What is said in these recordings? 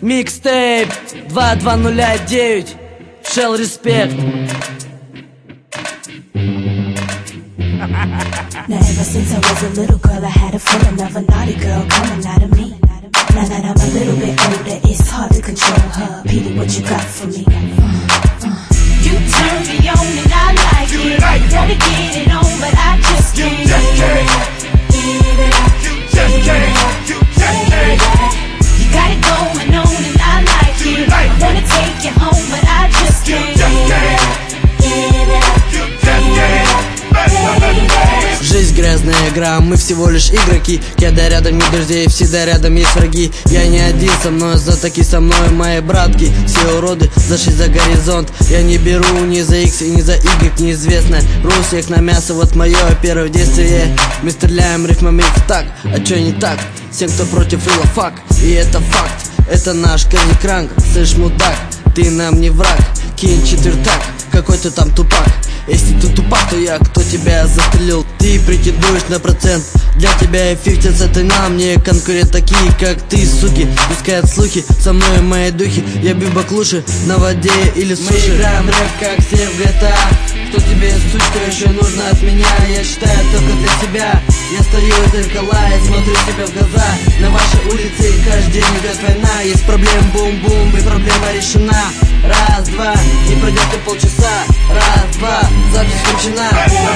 Микстейп 2209 Shell Respect. Now ever since I was a little girl, I had a feeling of a naughty girl coming out of me. Now that I'm a little bit older, it's hard to control her. Petey, what you got for me? You turn me on and I like it. Wanna get it on, but I just can't. You just can't. You just can't. You got it going on and I like it. I wanna take you home, but I just can't. You just can't. You just can't. Жизнь грязная игра, мы всего лишь игроки. Когда рядом нет друзей, всегда рядом есть враги. Я не один, со мной знатоки, со мной мои братки. Все уроды зашли за горизонт. Я не беру ни за X и ни за Y, неизвестно. Ру всех на мясо, вот мое первое действие. Мы стреляем рифмами в так, а чё не так? Всем, кто против, рила фак, и это факт. Это наш Candy Crank, слышь, мудак, ты нам не враг. Кинь четвертак, какой ты там тупак. Если ты тупак, то я, кто тебя застрелил? Ты претендуешь на процент. Для тебя я 50 Cent, и на мне конкурент такие, как ты, суки. Пускают слухи, со мной мои духи. Я бью баклуши на воде или суши. Мы играем рэп, как все в GTA. Кто тебе, сучка, еще нужно от меня? Я считаю только для себя. Я стою у зеркала и смотрю себе в глаза. На вашей улице каждый день идет война. Есть проблемы, бум-бум, и проблема решена. Раз, два, не пройдет и полчаса. Раз, два, запись включена.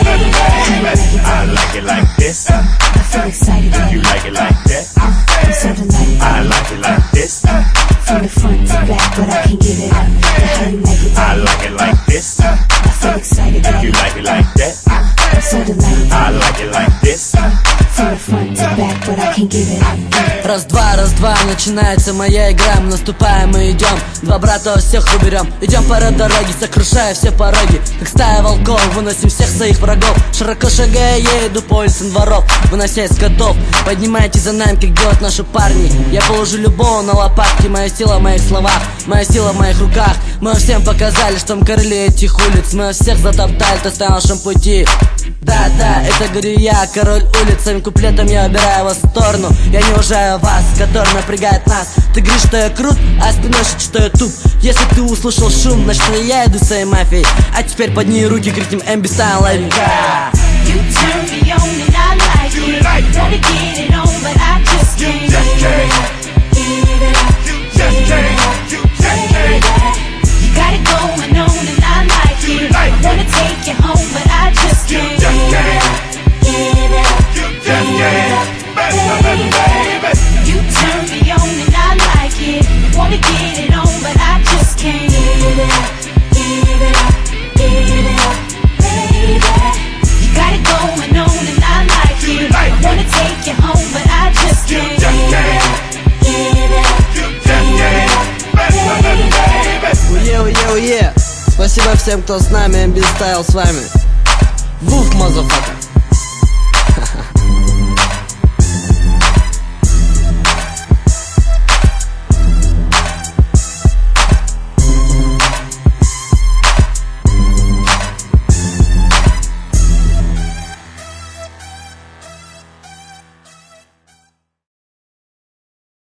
I like it like this. I feel excited. You like it like that. I'm so delighted. I like it like this. From the front to back, but I can't give it up. How you like it? I like it like this. I feel excited. You like it like that. I'm so delighted. I like it like this. From the front to back, but I can't give it up. Раз, два, начинается моя игра. Мы наступаем и идем, два брата всех уберем. Идем по дороге, сокрушая все пороги. Как стая волков, выносим всех своих врагов. Широко шагая, я иду по улицам дворов, вынося из котов. Поднимайте за нами, как делают наши парни. Я положу любого на лопатки. Моя сила в моих словах, моя сила в моих руках. Мы всем показали, что мы короли этих улиц. Мы всех затоптали, то на нашем пути. Да, это говорю я, король улиц. Своим куплетом я убираю вас в сторону. Я не уважаю вас, который напрягает нас. Ты говоришь, что я крут, а спиной шутишь, что я туп. Если ты услышал шум, значит я иду своей мафией. А теперь подними руки, крикнем MB Style Live. You turn me on and I like it. Wanna get it on, but I just can't. You just can't. You just can't. You just can't. You got it going on and I like it. I wanna take you home, but I just can't. You just can't. You just can't. Baby. You turn me on and I like it. Wanna get it on, but I just can't. You got it going on and I like it. I wanna take you home, but I just can't. You just can't. You just can't. Уе. Спасибо всем, кто с нами, MB Style с вами. Вуф, мазафака.